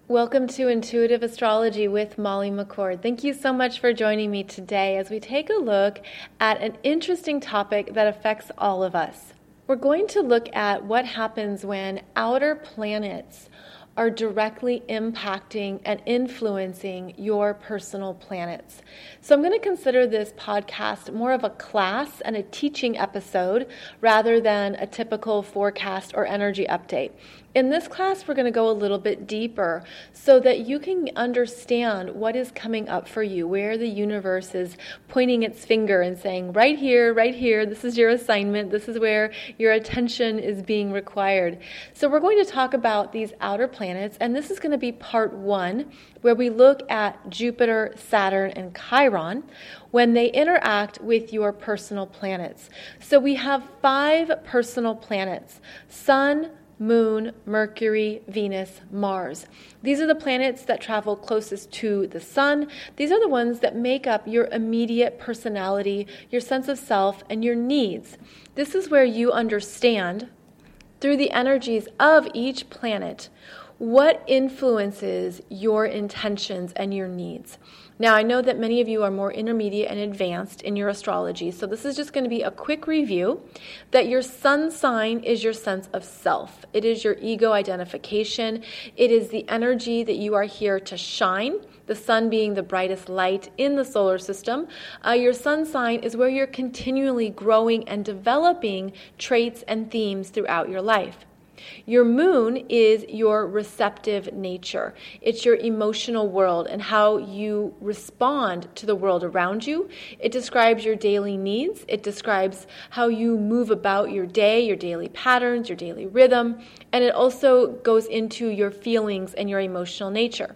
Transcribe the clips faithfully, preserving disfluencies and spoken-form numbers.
Welcome to Intuitive Astrology with Molly McCord. Thank you so much for joining me today as we take a look at an interesting topic that affects all of us. We're going to look at what happens when outer planets are directly impacting and influencing your personal planets. So I'm going to consider this podcast more of a class and a teaching episode rather than a typical forecast or energy update. In this class, we're going to go a little bit deeper so that you can understand what is coming up for you, where the universe is pointing its finger and saying, right here, right here, this is your assignment, this is where your attention is being required. So we're going to talk about these outer planets, and this is going to be part one, where we look at Jupiter, Saturn, and Chiron when they interact with your personal planets. So we have five personal planets: Sun, Moon, Mercury, Venus, Mars. These are the planets that travel closest to the sun. These are the ones that make up your immediate personality, your sense of self, and your needs. This is where you understand, through the energies of each planet, what influences your intentions and your needs. Now, I know that many of you are more intermediate and advanced in your astrology, so this is just going to be a quick review that your sun sign is your sense of self. It is your ego identification. It is the energy that you are here to shine, the sun being the brightest light in the solar system. Uh, your sun sign is where you're continually growing and developing traits and themes throughout your life. Your moon is your receptive nature. It's your emotional world and how you respond to the world around you. It describes your daily needs. It describes how you move about your day, your daily patterns, your daily rhythm, and it also goes into your feelings and your emotional nature.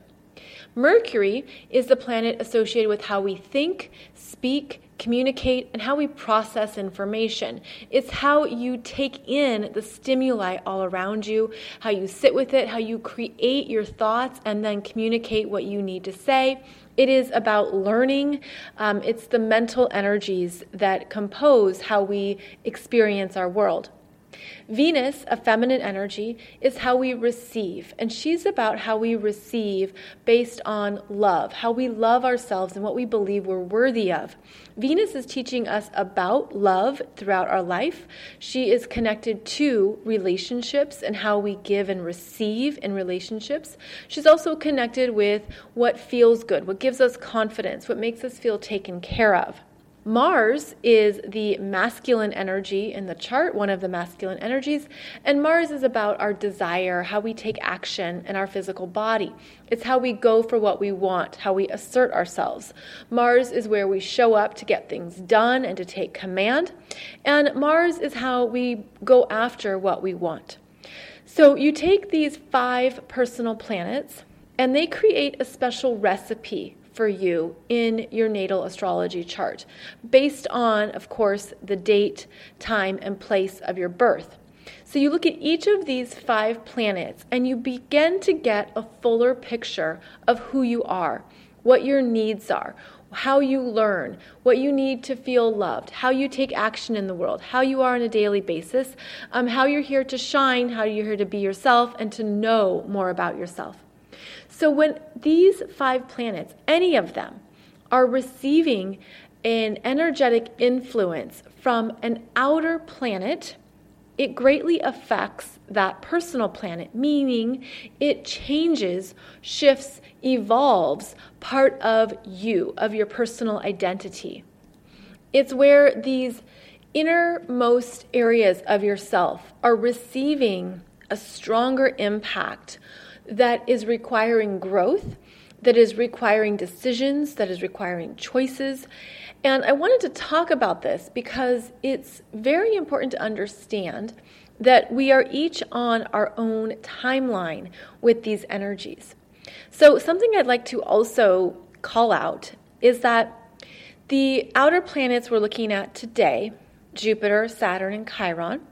Mercury is the planet associated with how we think, speak, communicate, and how we process information. It's how you take in the stimuli all around you, how you sit with it, how you create your thoughts and then communicate what you need to say. It is about learning. Um, it's the mental energies that compose how we experience our world. Venus, a feminine energy, is how we receive, and she's about how we receive based on love, how we love ourselves and what we believe we're worthy of. Venus is teaching us about love throughout our life. She is connected to relationships and how we give and receive in relationships. She's also connected with what feels good, what gives us confidence, what makes us feel taken care of. Mars is the masculine energy in the chart, one of the masculine energies, and Mars is about our desire, how we take action in our physical body. It's how we go for what we want, how we assert ourselves. Mars is where we show up to get things done and to take command, and Mars is how we go after what we want. So you take these five personal planets, and they create a special recipe for you in your natal astrology chart, based on, of course, the date, time, and place of your birth. So you look at each of these five planets and you begin to get a fuller picture of who you are, what your needs are, how you learn, what you need to feel loved, how you take action in the world, how you are on a daily basis, um, how you're here to shine, how you're here to be yourself, and to know more about yourself. So when these five planets, any of them, are receiving an energetic influence from an outer planet, it greatly affects that personal planet, meaning it changes, shifts, evolves part of you, of your personal identity. It's where these innermost areas of yourself are receiving a stronger impact that is requiring growth, that is requiring decisions, that is requiring choices. And I wanted to talk about this because it's very important to understand that we are each on our own timeline with these energies. So something I'd like to also call out is that the outer planets we're looking at today, Jupiter, Saturn, and Chiron,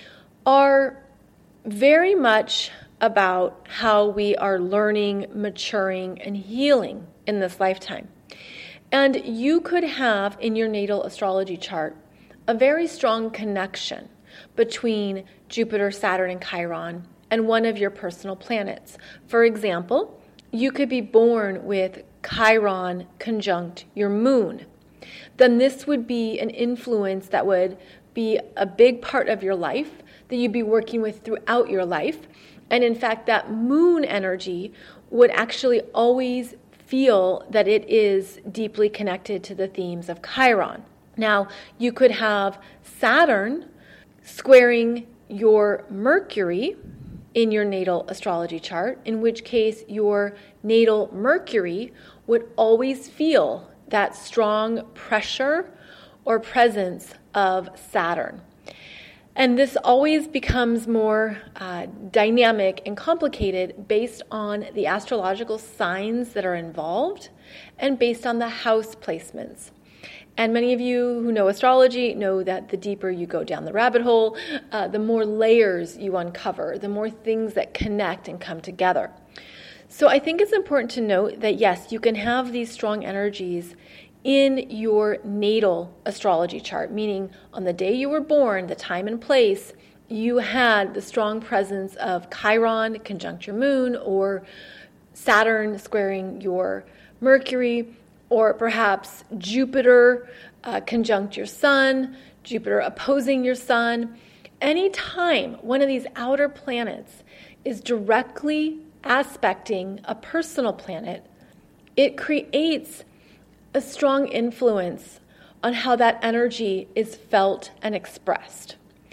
are very much about how we are learning, maturing, and healing in this lifetime. And you could have in your natal astrology chart a very strong connection between Jupiter, Saturn, and Chiron and one of your personal planets. For example, you could be born with Chiron conjunct your moon. Then this would be an influence that would be a big part of your life that you'd be working with throughout your life. And in fact, that moon energy would actually always feel that it is deeply connected to the themes of Chiron. Now, you could have Saturn squaring your Mercury in your natal astrology chart, in which case your natal Mercury would always feel that strong pressure or presence of Saturn. And this always becomes more uh, dynamic and complicated based on the astrological signs that are involved and based on the house placements. And many of you who know astrology know that the deeper you go down the rabbit hole, uh, the more layers you uncover, the more things that connect and come together. So I think it's important to note that yes, you can have these strong energies in your natal astrology chart, meaning on the day you were born, the time and place, you had the strong presence of Chiron conjunct your moon, or Saturn squaring your Mercury, or perhaps Jupiter uh, conjunct your sun, Jupiter opposing your sun. Anytime one of these outer planets is directly aspecting a personal planet, it creates a strong influence on how that energy is felt and expressed.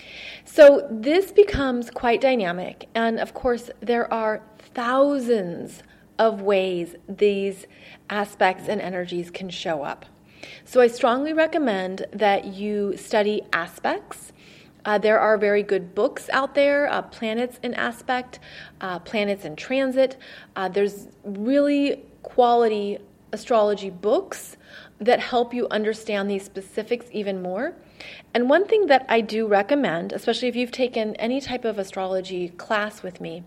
So this becomes quite dynamic, and of course there are thousands of ways these aspects and energies can show up. So I strongly recommend that you study aspects. Uh, there are very good books out there, uh, Planets in Aspect, uh, Planets in Transit. Uh, there's really quality astrology books that help you understand these specifics even more. And one thing that I do recommend, especially if you've taken any type of astrology class with me,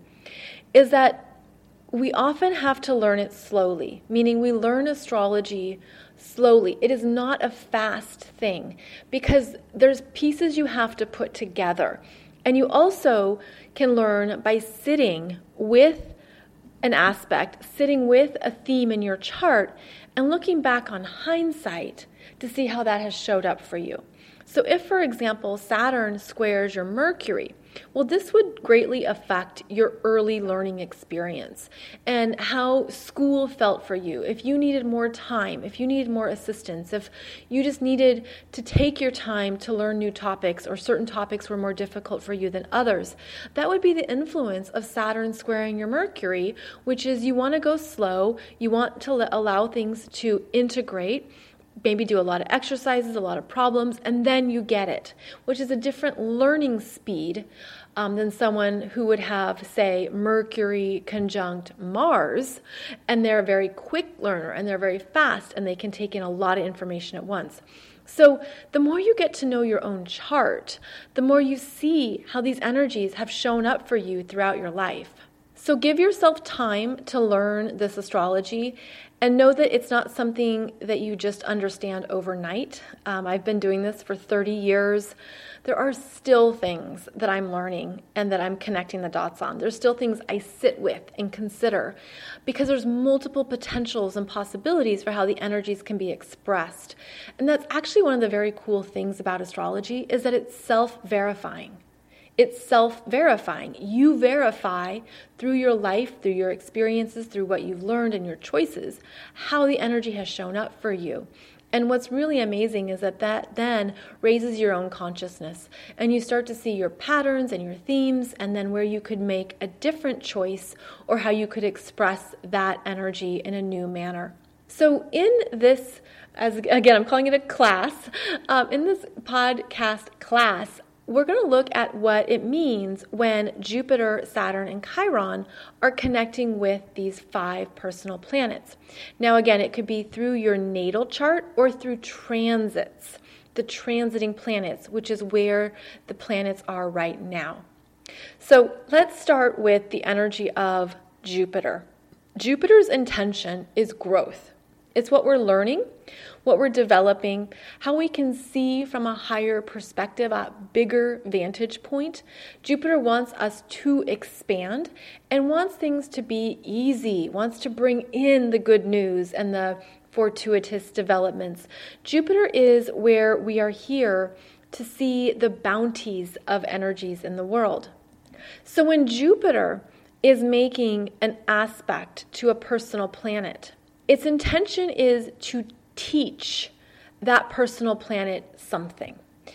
is that we often have to learn it slowly, meaning we learn astrology slowly. It is not a fast thing because there's pieces you have to put together. And you also can learn by sitting with an aspect, sitting with a theme in your chart and looking back on hindsight to see how that has showed up for you. So if, for example, Saturn squares your Mercury, well, this would greatly affect your early learning experience and how school felt for you. If you needed more time, if you needed more assistance, if you just needed to take your time to learn new topics, or certain topics were more difficult for you than others, that would be the influence of Saturn squaring your Mercury, which is you want to go slow, you want to allow things to integrate, maybe do a lot of exercises, a lot of problems, and then you get it, which is a different learning speed um, than someone who would have, say, Mercury conjunct Mars, and they're a very quick learner, and they're very fast, and they can take in a lot of information at once. So the more you get to know your own chart, the more you see how these energies have shown up for you throughout your life. So give yourself time to learn this astrology, and know that it's not something that you just understand overnight. Um, I've been doing this for thirty years. There are still things that I'm learning and that I'm connecting the dots on. There's still things I sit with and consider because there's multiple potentials and possibilities for how the energies can be expressed. And that's actually one of the very cool things about astrology, is that it's self-verifying. It's self-verifying. You verify through your life, through your experiences, through what you've learned and your choices, how the energy has shown up for you. And what's really amazing is that that then raises your own consciousness, and you start to see your patterns and your themes, and then where you could make a different choice or how you could express that energy in a new manner. So in this, as again, I'm calling it a class, um, in this podcast class, we're going to look at what it means when Jupiter, Saturn, and Chiron are connecting with these five personal planets. Now, again, it could be through your natal chart or through transits, the transiting planets, which is where the planets are right now. So let's start with the energy of Jupiter. Jupiter's intention is growth. It's what we're learning, what we're developing, how we can see from a higher perspective, a bigger vantage point. Jupiter wants us to expand and wants things to be easy, wants to bring in the good news and the fortuitous developments. Jupiter is where we are here to see the bounties of energies in the world. So when Jupiter is making an aspect to a personal planet, its intention is to teach that personal planet something.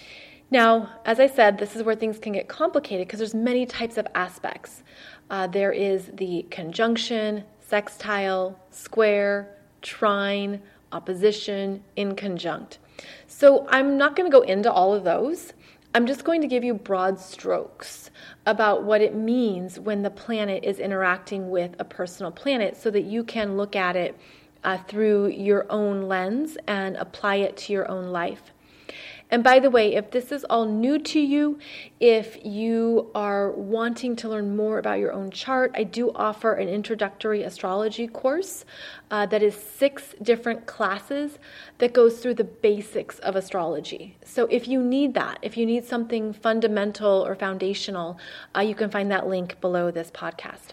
Now, as I said, this is where things can get complicated because there's many types of aspects. Uh, there is the conjunction, sextile, square, trine, opposition, inconjunct. So I'm not going to go into all of those. I'm just going to give you broad strokes about what it means when the planet is interacting with a personal planet so that you can look at it uh, through your own lens and apply it to your own life. And by the way, if this is all new to you, if you are wanting to learn more about your own chart, I do offer an introductory astrology course uh, that is six different classes that goes through the basics of astrology. So if you need that, if you need something fundamental or foundational, uh, you can find that link below this podcast.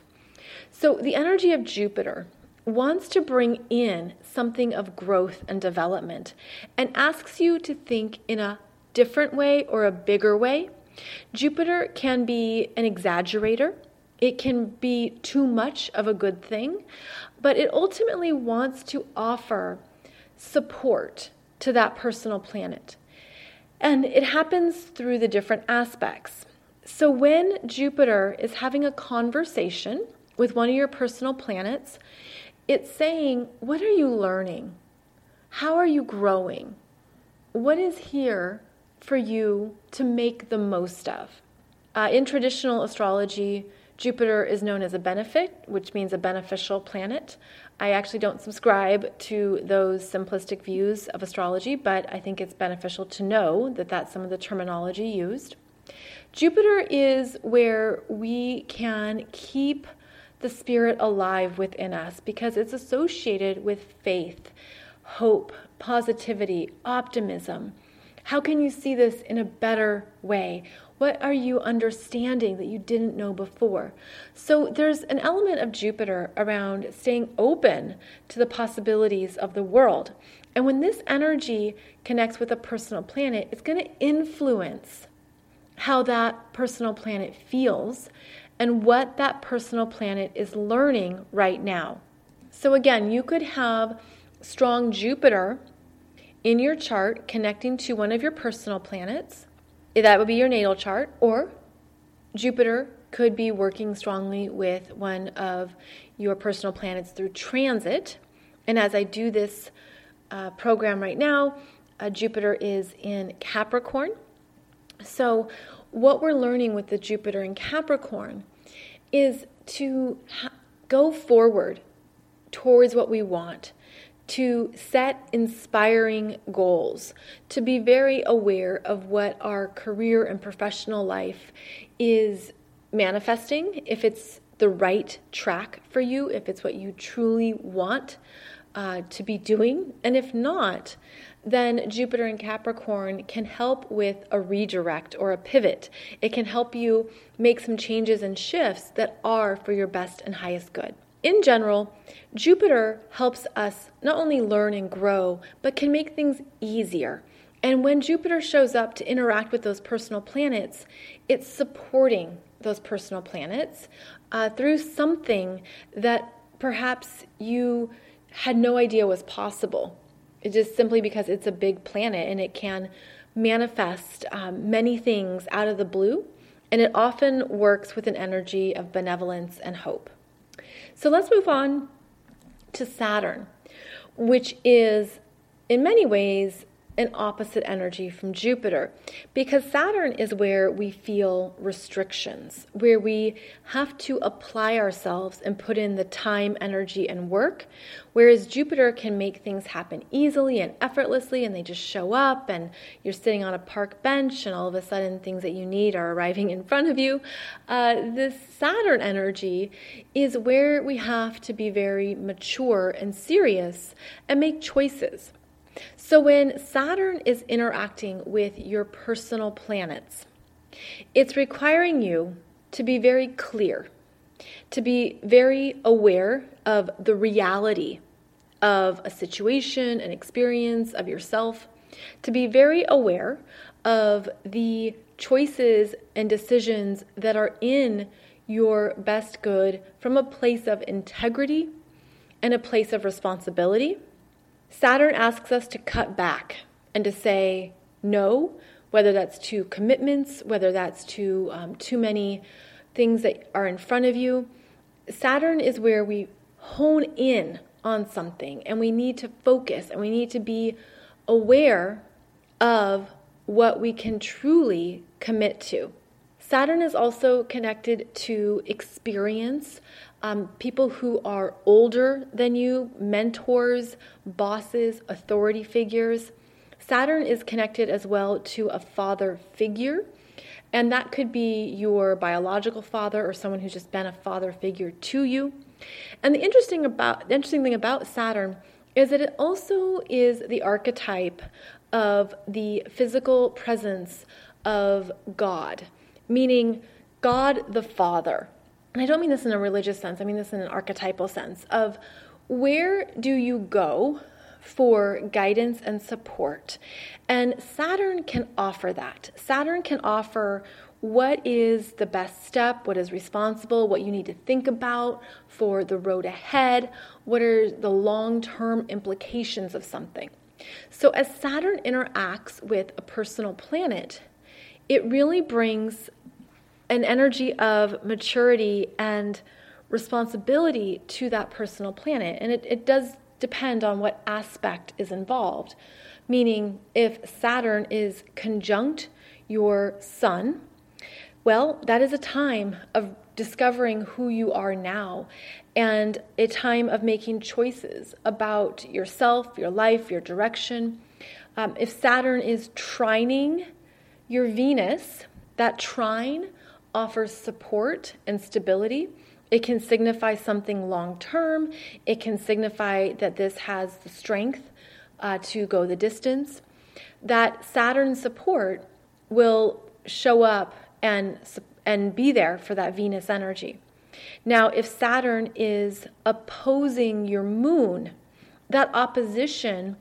So the energy of Jupiter wants to bring in something of growth and development and asks you to think in a different way or a bigger way. Jupiter can be an exaggerator. It can be too much of a good thing, but it ultimately wants to offer support to that personal planet. And it happens through the different aspects. So when Jupiter is having a conversation with one of your personal planets, it's saying, what are you learning? How are you growing? What is here for you to make the most of? Uh, in traditional astrology, Jupiter is known as a benefic, which means a beneficial planet. I actually don't subscribe to those simplistic views of astrology, but I think it's beneficial to know that that's some of the terminology used. Jupiter is where we can keep the spirit alive within us because it's associated with faith, hope, positivity, optimism. How can you see this in a better way? What are you understanding that you didn't know before? So there's an element of Jupiter around staying open to the possibilities of the world. And when this energy connects with a personal planet, it's going to influence how that personal planet feels and what that personal planet is learning right now. So again, you could have strong Jupiter in your chart connecting to one of your personal planets. That would be your natal chart, or Jupiter could be working strongly with one of your personal planets through transit. And as I do this uh, program right now, uh, Jupiter is in Capricorn. So what we're learning with the Jupiter in Capricorn is to ha- go forward towards what we want, to set inspiring goals, to be very aware of what our career and professional life is manifesting, if it's the right track for you, if it's what you truly want uh, to be doing. And if not, then Jupiter in Capricorn can help with a redirect or a pivot. It can help you make some changes and shifts that are for your best and highest good. In general, Jupiter helps us not only learn and grow, but can make things easier. And when Jupiter shows up to interact with those personal planets, it's supporting those personal planets uh, through something that perhaps you had no idea was possible. It's just simply because it's a big planet and it can manifest um, many things out of the blue, and it often works with an energy of benevolence and hope. So let's move on to Saturn, which is in many ways an opposite energy from Jupiter, because Saturn is where we feel restrictions, where we have to apply ourselves and put in the time, energy, and work, whereas Jupiter can make things happen easily and effortlessly, and they just show up, and you're sitting on a park bench, and all of a sudden things that you need are arriving in front of you. Uh, this Saturn energy is where we have to be very mature and serious and make choices. So when Saturn is interacting with your personal planets, it's requiring you to be very clear, to be very aware of the reality of a situation, an experience, of yourself, to be very aware of the choices and decisions that are in your best good from a place of integrity and a place of responsibility. Saturn asks us to cut back and to say no, whether that's to commitments, whether that's to um, too many things that are in front of you. Saturn is where we hone in on something, and we need to focus, and we need to be aware of what we can truly commit to. Saturn is also connected to experience. Um, people who are older than you, mentors, bosses, authority figures. Saturn is connected as well to a father figure, and that could be your biological father or someone who's just been a father figure to you. And the interesting about the interesting thing about Saturn is that it also is the archetype of the physical presence of God, meaning God the Father. And I don't mean this in a religious sense, I mean this in an archetypal sense of where do you go for guidance and support? And Saturn can offer that. Saturn can offer what is the best step, what is responsible, what you need to think about for the road ahead, what are the long-term implications of something. So as Saturn interacts with a personal planet, it really brings an energy of maturity and responsibility to that personal planet. And it, it does depend on what aspect is involved. Meaning, if Saturn is conjunct your sun, well, that is a time of discovering who you are now and a time of making choices about yourself, your life, your direction. Um, if Saturn is trining your Venus, that trine offers support and stability. It can signify something long-term. It can signify that this has the strength uh, to go the distance. That Saturn support will show up and, and be there for that Venus energy. Now, if Saturn is opposing your moon, that opposition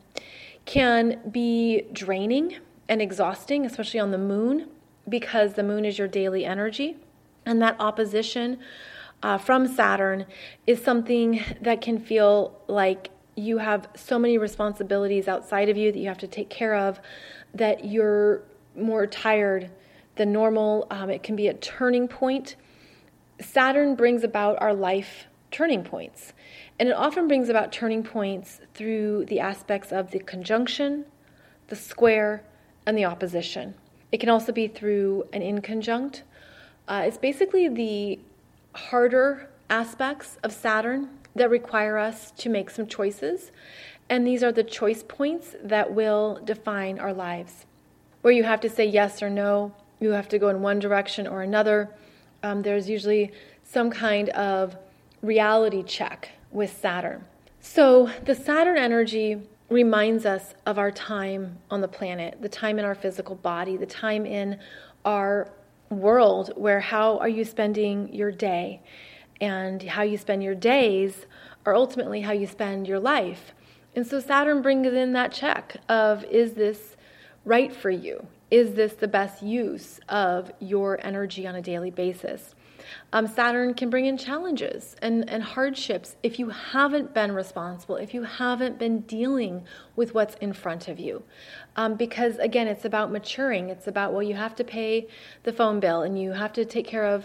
can be draining and exhausting, especially on the moon, because the moon is your daily energy. And that opposition uh, from Saturn is something that can feel like you have so many responsibilities outside of you that you have to take care of, that you're more tired than normal. Um, it can be a turning point. Saturn brings about our life turning points. And it often brings about turning points through the aspects of the conjunction, the square, and the opposition. It can also be through an inconjunct. Uh, it's basically the harder aspects of Saturn that require us to make some choices. And these are the choice points that will define our lives, where you have to say yes or no. You have to go in one direction or another. Um, there's usually some kind of reality check with Saturn. So the Saturn energy reminds us of our time on the planet, the time in our physical body, the time in our world, where how are you spending your day? And how you spend your days are ultimately how you spend your life. And so Saturn brings in that check of, is this right for you? Is this the best use of your energy on a daily basis? Um, Saturn can bring in challenges and, and hardships if you haven't been responsible, if you haven't been dealing with what's in front of you. Um, because, again, it's about maturing. It's about, well, you have to pay the phone bill and you have to take care of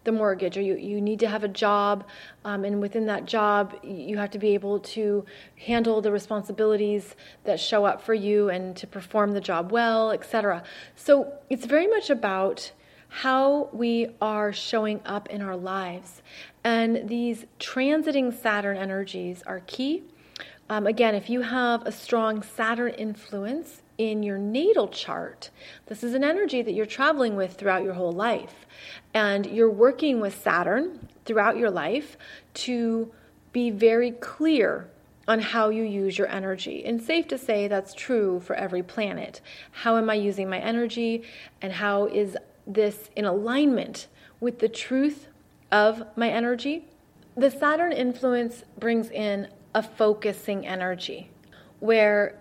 the mortgage, or you, you need to have a job, um, and within that job, you have to be able to handle the responsibilities that show up for you and to perform the job well, et cetera. So it's very much about how we are showing up in our lives. And these transiting Saturn energies are key. Um, again, if you have a strong Saturn influence in your natal chart, this is an energy that you're traveling with throughout your whole life. And you're working with Saturn throughout your life to be very clear on how you use your energy. And safe to say that's true for every planet. How am I using my energy? And how is this in alignment with the truth of my energy? The Saturn influence brings in a focusing energy, where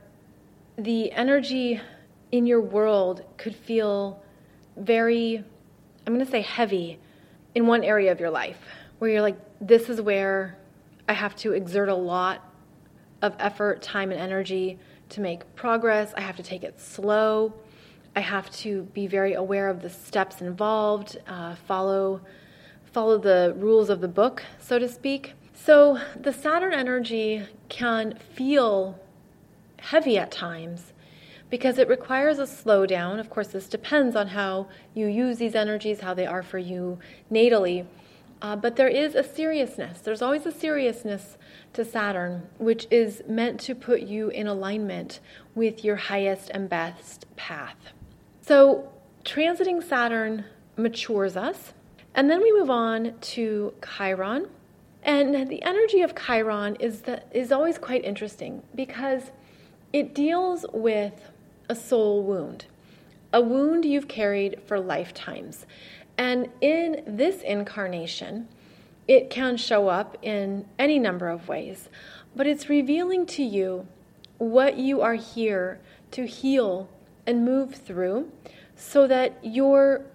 the energy in your world could feel very, I'm going to say heavy, in one area of your life, where you're like, this is where I have to exert a lot of effort, time, and energy to make progress. I have to take it slow. I have to be very aware of the steps involved, uh, follow follow the rules of the book, so to speak. So the Saturn energy can feel heavy at times because it requires a slowdown. Of course, this depends on how you use these energies, how they are for you natally. Uh, but there is a seriousness. There's always a seriousness to Saturn, which is meant to put you in alignment with your highest and best path. So transiting Saturn matures us. And then we move on to Chiron. And the energy of Chiron is that is always quite interesting because it deals with a soul wound, a wound you've carried for lifetimes. And in this incarnation, it can show up in any number of ways, but it's revealing to you what you are here to heal and move through so that you're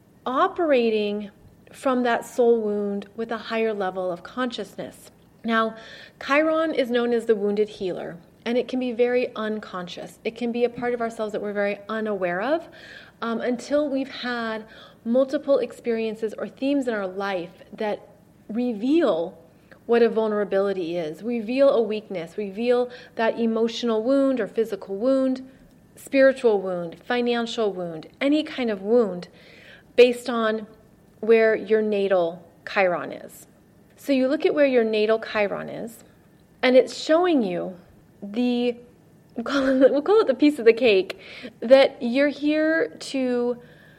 operating from that soul wound with a higher level of consciousness. Now, Chiron is known as the wounded healer, and it can be very unconscious. It can be a part of ourselves that we're very unaware of um, until we've had multiple experiences or themes in our life that reveal what a vulnerability is, reveal a weakness, reveal that emotional wound or physical wound, spiritual wound, financial wound, any kind of wound based on where your natal Chiron is. So you look at where your natal Chiron is, and it's showing you the, we'll call it, we'll call it the piece of the cake that you're here to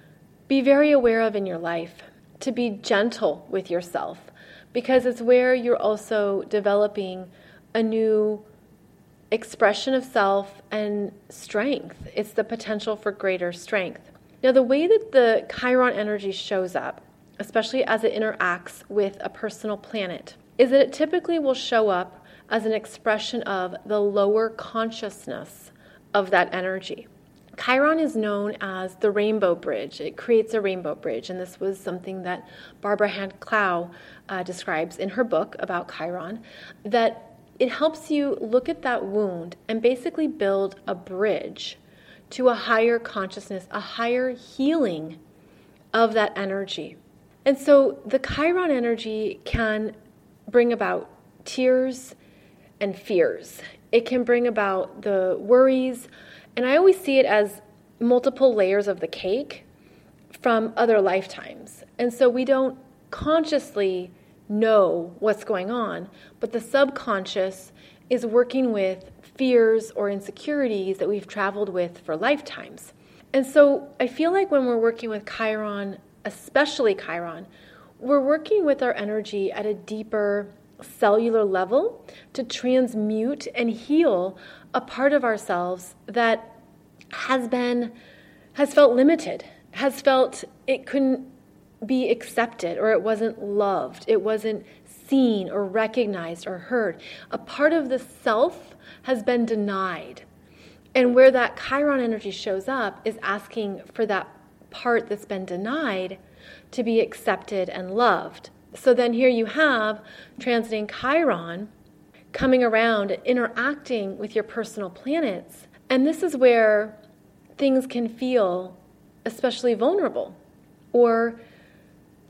be very aware of in your life, to be gentle with yourself, because it's where you're also developing a new expression of self and strength. It's the potential for greater strength. Now, the way that the Chiron energy shows up, especially as it interacts with a personal planet, is that it typically will show up as an expression of the lower consciousness of that energy. Chiron is known as the rainbow bridge. It creates a rainbow bridge, and this was something that Barbara Hand-Clow uh, describes in her book about Chiron, that it helps you look at that wound and basically build a bridge to a higher consciousness, a higher healing of that energy. And so the Chiron energy can bring about tears and fears. It can bring about the worries, and I always see it as multiple layers of the cake from other lifetimes. And so we don't consciously know what's going on, but the subconscious is working with fears or insecurities that we've traveled with for lifetimes. And so I feel like when we're working with Chiron, especially Chiron, we're working with our energy at a deeper cellular level to transmute and heal a part of ourselves that has been, has felt limited, has felt it couldn't be accepted, or it wasn't loved, it wasn't seen or recognized or heard. A part of the self has been denied. And where that Chiron energy shows up is asking for that part that's been denied to be accepted and loved. So then here you have transiting Chiron coming around and interacting with your personal planets. And this is where things can feel especially vulnerable or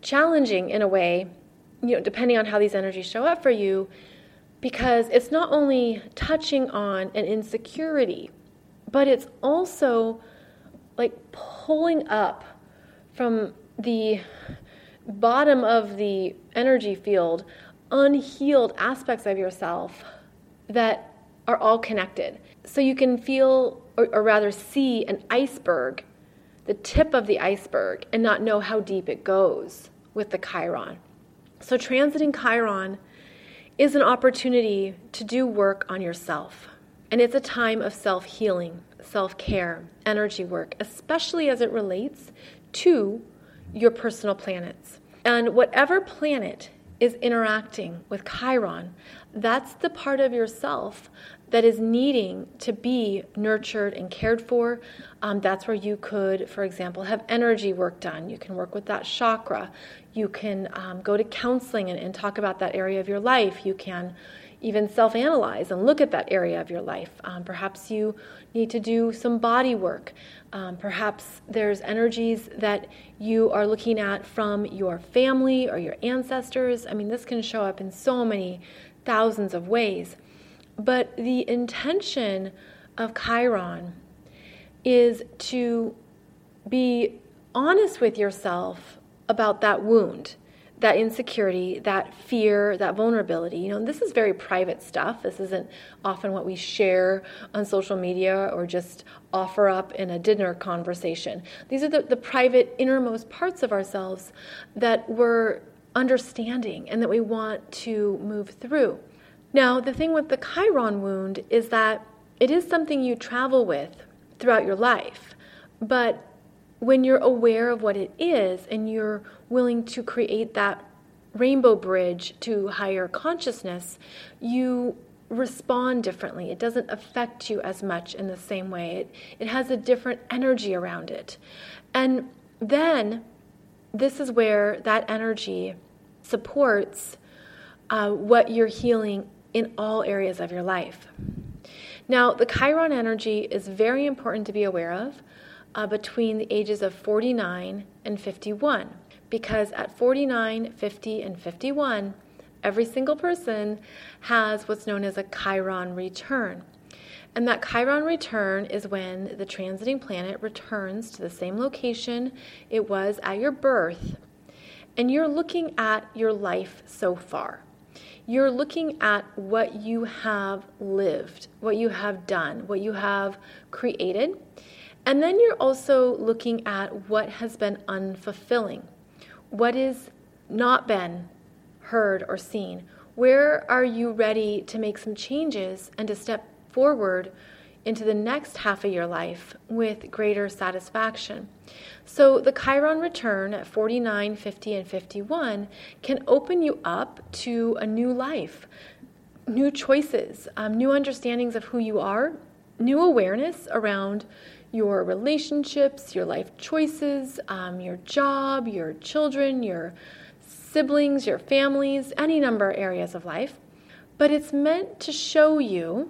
challenging in a way, you know, depending on how these energies show up for you, because it's not only touching on an insecurity, but it's also like pulling up from the bottom of the energy field unhealed aspects of yourself that are all connected. So you can feel, or, or rather see, an iceberg, the tip of the iceberg, and not know how deep it goes with the Chiron. So transiting Chiron is an opportunity to do work on yourself. And it's a time of self-healing, self-care, energy work, especially as it relates to your personal planets. And whatever planet is interacting with Chiron, that's the part of yourself that is needing to be nurtured and cared for. Um, that's where you could, for example, have energy work done. You can work with that chakra. You can um, go to counseling and, and talk about that area of your life. You can even self-analyze and look at that area of your life. Um, perhaps you need to do some body work. Um, perhaps there's energies that you are looking at from your family or your ancestors. I mean, this can show up in so many thousands of ways. But the intention of Chiron is to be honest with yourself about that wound, that insecurity, that fear, that vulnerability. You know, this is very private stuff. This isn't often what we share on social media or just offer up in a dinner conversation. These are the, the private, innermost parts of ourselves that we're understanding and that we want to move through. Now, the thing with the Chiron wound is that it is something you travel with throughout your life, but when you're aware of what it is and you're willing to create that rainbow bridge to higher consciousness, you respond differently. It doesn't affect you as much in the same way. It, it has a different energy around it. And then this is where that energy supports uh, what you're healing in all areas of your life. Now, the Chiron energy is very important to be aware of uh, between the ages of forty-nine and fifty-one, because at forty-nine, fifty, and fifty-one, every single person has what's known as a Chiron return. And that Chiron return is when the transiting planet returns to the same location it was at your birth, and you're looking at your life so far. You're looking at what you have lived, what you have done, what you have created. And then you're also looking at what has been unfulfilling, what has not been heard or seen. Where are you ready to make some changes and to step forward into the next half of your life with greater satisfaction? So the Chiron return at forty-nine, fifty, and fifty-one can open you up to a new life, new choices, um, new understandings of who you are, new awareness around your relationships, your life choices, um, your job, your children, your siblings, your families, any number of areas of life. But it's meant to show you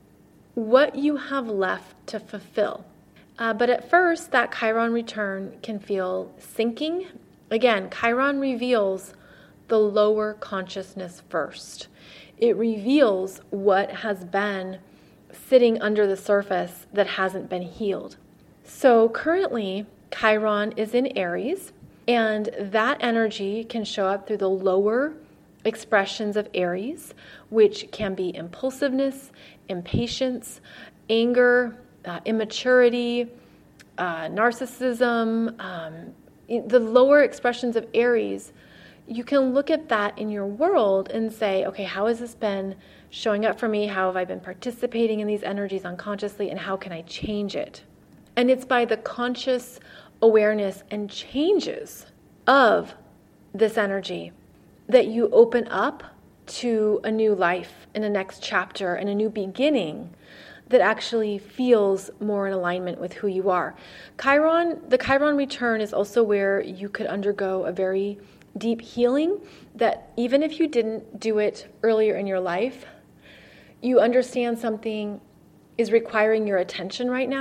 what you have left to fulfill. Uh, but at first, that Chiron return can feel sinking. Again, Chiron reveals the lower consciousness first. It reveals what has been sitting under the surface that hasn't been healed. So currently, Chiron is in Aries, and that energy can show up through the lower expressions of Aries, which can be impulsiveness, impatience, anger, uh, immaturity, uh, narcissism. Um, the lower expressions of Aries, you can look at that in your world and say, okay, how has this been showing up for me? How have I been participating in these energies unconsciously, and how can I change it? And it's by the conscious awareness and changes of this energy that you open up to a new life and a next chapter and a new beginning that actually feels more in alignment with who you are. Chiron, the Chiron return is also where you could undergo a very deep healing that even if you didn't do it earlier in your life, you understand something is requiring your attention right now,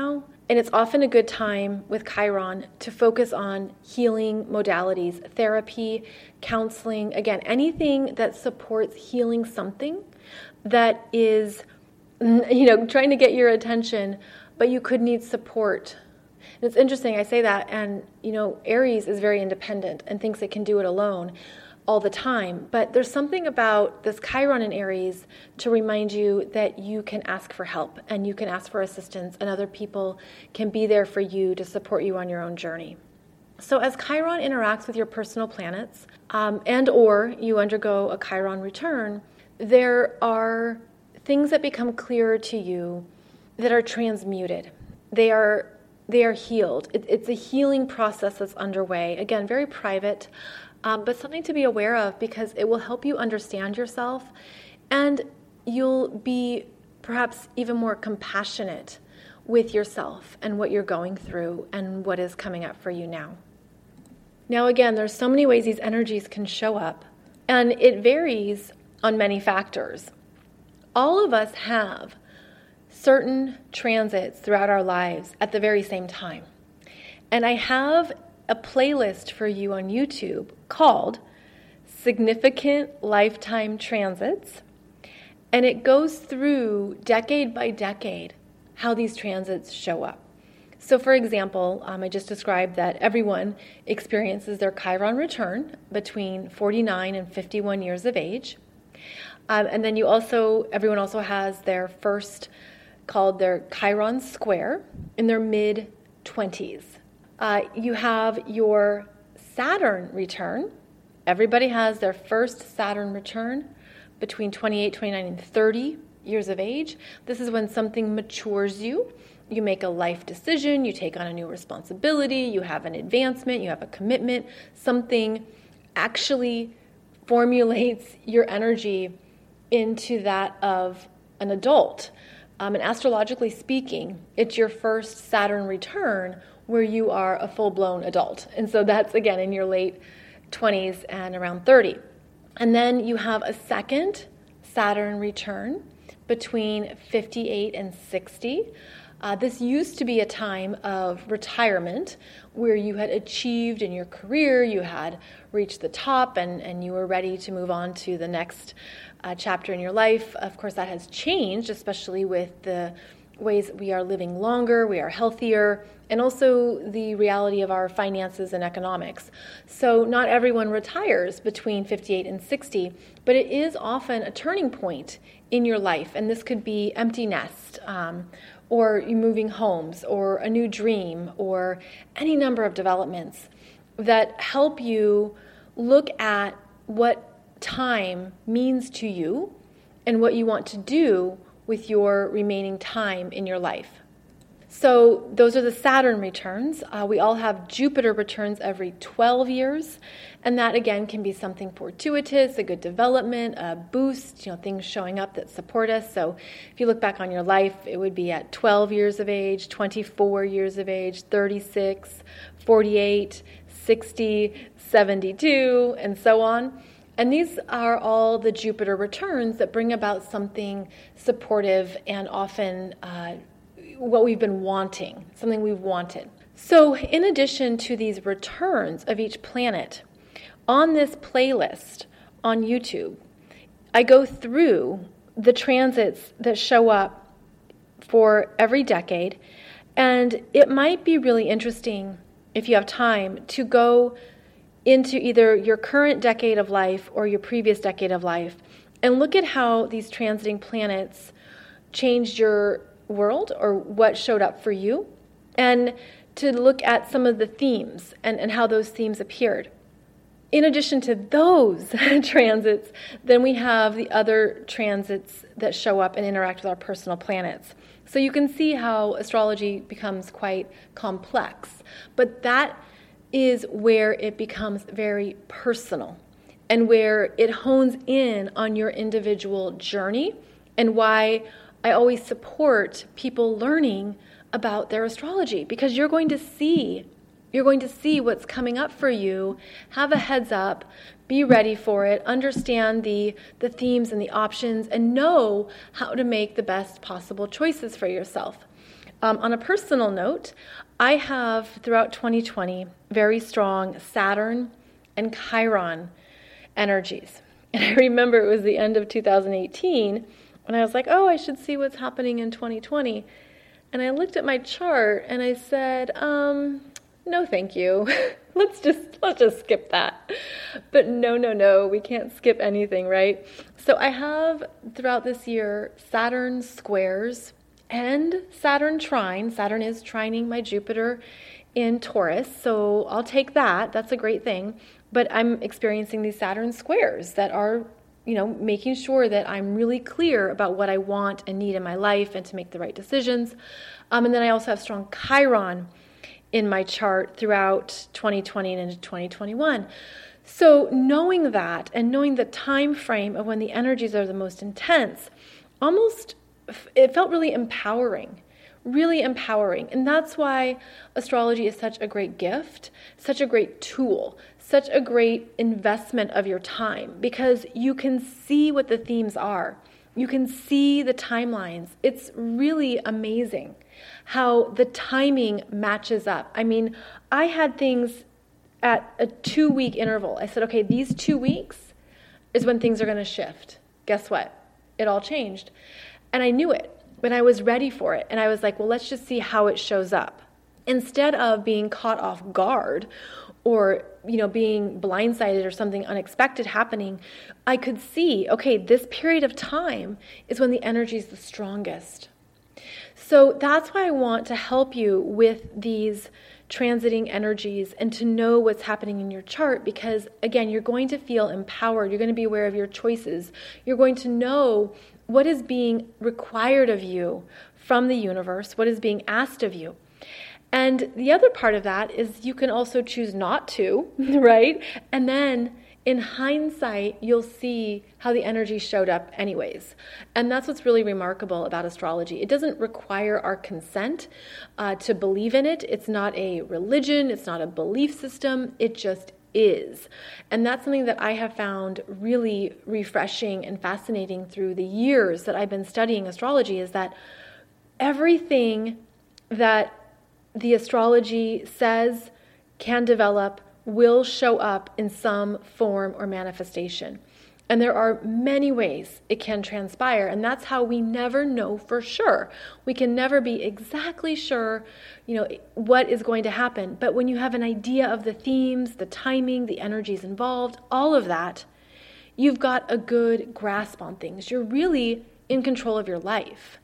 And it's often a good time with Chiron to focus on healing modalities, therapy, counseling, again, anything that supports healing something that is, you know, trying to get your attention, but you could need support. And it's interesting, I say that, and, you know, Aries is very independent and thinks it can do it alone all the time. But there's something about this Chiron in Aries to remind you that you can ask for help and you can ask for assistance, and other people can be there for you to support you on your own journey. So as Chiron interacts with your personal planets, um, and or you undergo a Chiron return, there are things that become clearer to you that are transmuted. They are they are healed. It, it's a healing process that's underway. Again, very private. Um, but something to be aware of, because it will help you understand yourself, and you'll be perhaps even more compassionate with yourself and what you're going through and what is coming up for you now. Now, again, there's so many ways these energies can show up, and it varies on many factors. All of us have certain transits throughout our lives at the very same time. And I have a playlist for you on YouTube called Significant Lifetime Transits, and it goes through decade by decade how these transits show up. So for example, um, I just described that everyone experiences their Chiron return between forty-nine and fifty-one years of age. Um, and then you also, everyone also has their first, called their Chiron square, in their mid-twenties. Uh, you have your Saturn return. Everybody has their first Saturn return between twenty-eight, twenty-nine, and thirty years of age. This is when something matures you. You make a life decision, you take on a new responsibility, you have an advancement, you have a commitment. Something actually formulates your energy into that of an adult. Um, and astrologically speaking, it's your first Saturn return where you are a full-blown adult. And so that's, again, in your late twenties and around thirty. And then you have a second Saturn return between fifty-eight and sixty. Uh, this used to be a time of retirement where you had achieved in your career, you had reached the top, and, and you were ready to move on to the next uh, chapter in your life. Of course, that has changed, especially with the ways we are living longer, we are healthier, and also the reality of our finances and economics. So not everyone retires between fifty-eight and sixty, but it is often a turning point in your life. And this could be empty nest, um, or you moving homes, or a new dream, or any number of developments that help you look at what time means to you and what you want to do with your remaining time in your life. So those are the Saturn returns. Uh, we all have Jupiter returns every twelve years, and that again can be something fortuitous, a good development, a boost, you know, things showing up that support us. So if you look back on your life, it would be at twelve years of age, twenty-four years of age, thirty-six, forty-eight, sixty, seventy-two, and so on. And these are all the Jupiter returns that bring about something supportive and often uh, what we've been wanting, something we've wanted. So in addition to these returns of each planet, on this playlist on YouTube, I go through the transits that show up for every decade, and it might be really interesting, if you have time, to go into either your current decade of life or your previous decade of life and look at how these transiting planets changed your world or what showed up for you, and to look at some of the themes and, and how those themes appeared. In addition to those transits, then we have the other transits that show up and interact with our personal planets. So you can see how astrology becomes quite complex, but that is where it becomes very personal and where it hones in on your individual journey, and why I always support people learning about their astrology, because you're going to see You're going to see what's coming up for you, have a heads up, be ready for it, understand the, the themes and the options, and know how to make the best possible choices for yourself. Um, on a personal note, I have throughout twenty twenty very strong Saturn and Chiron energies. And I remember it was the end of two thousand eighteen when I was like, oh, I should see what's happening in twenty twenty. And I looked at my chart and I said, um, no, thank you. let's just let's just skip that. But no, no, no, we can't skip anything, right? So I have throughout this year Saturn squares and Saturn trine. Saturn is trining my Jupiter in Taurus, so I'll take that. That's a great thing. But I'm experiencing these Saturn squares that are, you know, making sure that I'm really clear about what I want and need in my life and to make the right decisions. Um, and then I also have strong Chiron in my chart throughout twenty twenty and into twenty twenty-one. So knowing that and knowing the time frame of when the energies are the most intense, almost it felt really empowering, really empowering. And that's why astrology is such a great gift, such a great tool, such a great investment of your time, because you can see what the themes are. You can see the timelines. It's really amazing how the timing matches up. I mean, I had things at a two-week interval. I said, okay, these two weeks is when things are going to shift. Guess what? It all changed. And I knew it, but I was ready for it. And I was like, well, let's just see how it shows up. Instead of being caught off guard or, you know, being blindsided or something unexpected happening, I could see, okay, this period of time is when the energy is the strongest. So that's why I want to help you with these transiting energies and to know what's happening in your chart, because again, you're going to feel empowered. You're going to be aware of your choices. You're going to know what is being required of you from the universe, what is being asked of you. And the other part of that is you can also choose not to, right? And then in hindsight, you'll see how the energy showed up anyways. And that's what's really remarkable about astrology. It doesn't require our consent uh, to believe in it. It's not a religion. It's not a belief system. It just is. And that's something that I have found really refreshing and fascinating through the years that I've been studying astrology, is that everything that the astrology says can develop will show up in some form or manifestation. And there are many ways it can transpire, and that's how we never know for sure. We can never be exactly sure, you know, what is going to happen. But when you have an idea of the themes, the timing, the energies involved, all of that, you've got a good grasp on things. You're really in control of your life.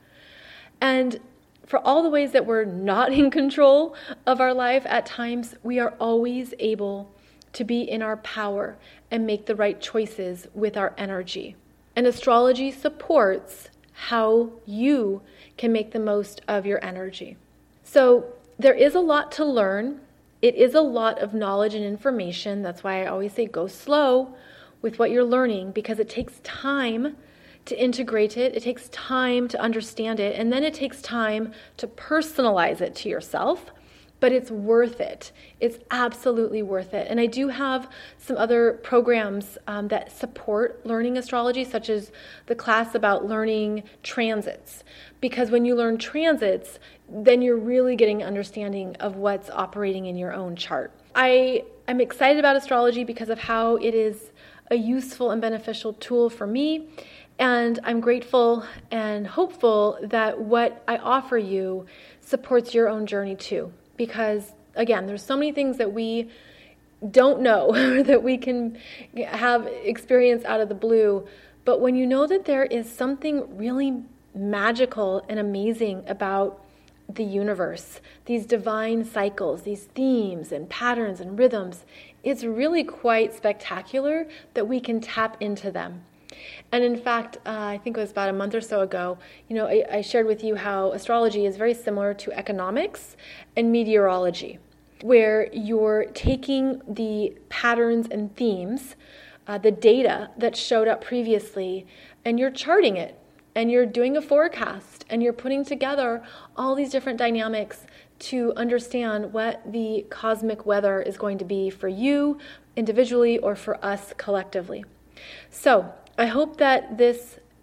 And for all the ways that we're not in control of our life, at times we are always able to be in our power and make the right choices with our energy. And astrology supports how you can make the most of your energy. So there is a lot to learn. It is a lot of knowledge and information. That's why I always say go slow with what you're learning, because it takes time to integrate it. It takes time to understand it. And then it takes time to personalize it to yourself. But it's worth it. It's absolutely worth it. And I do have some other programs um, that support learning astrology, such as the class about learning transits. Because when you learn transits, then you're really getting an understanding of what's operating in your own chart. I am excited about astrology because of how it is a useful and beneficial tool for me. And I'm grateful and hopeful that what I offer you supports your own journey too. Because, again, there's so many things that we don't know that we can have experience out of the blue. But when you know that there is something really magical and amazing about the universe, these divine cycles, these themes and patterns and rhythms, it's really quite spectacular that we can tap into them. And in fact, uh, I think it was about a month or so ago, you know, I, I shared with you how astrology is very similar to economics and meteorology, where you're taking the patterns and themes, uh, the data that showed up previously, and you're charting it, and you're doing a forecast, and you're putting together all these different dynamics to understand what the cosmic weather is going to be for you individually or for us collectively. So I hope that this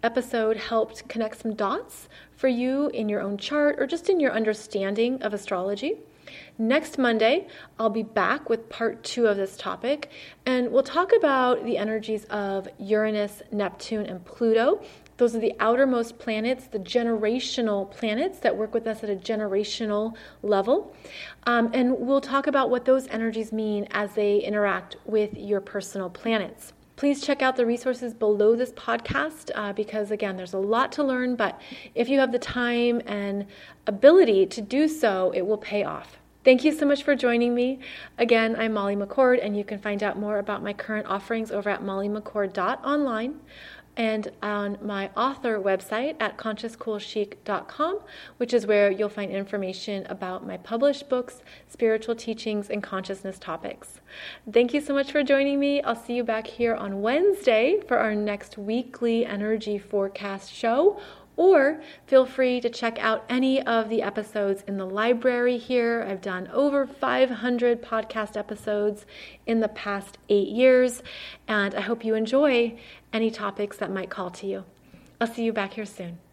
episode helped connect some dots for you in your own chart or just in your understanding of astrology. Next Monday, I'll be back with part two of this topic, and we'll talk about the energies of Uranus, Neptune, and Pluto. Those are the outermost planets, the generational planets that work with us at a generational level. Um, and we'll talk about what those energies mean as they interact with your personal planets. Please check out the resources below this podcast uh, because, again, there's a lot to learn, but if you have the time and ability to do so, it will pay off. Thank you so much for joining me. Again, I'm Molly McCord, and you can find out more about my current offerings over at molly mccord dot online and on my author website at conscious cool chic dot com, which is where you'll find information about my published books, spiritual teachings, and consciousness topics. Thank you so much for joining me. I'll see you back here on Wednesday for our next weekly energy forecast show. Or feel free to check out any of the episodes in the library here. I've done over five hundred podcast episodes in the past eight years, and I hope you enjoy any topics that might call to you. I'll see you back here soon.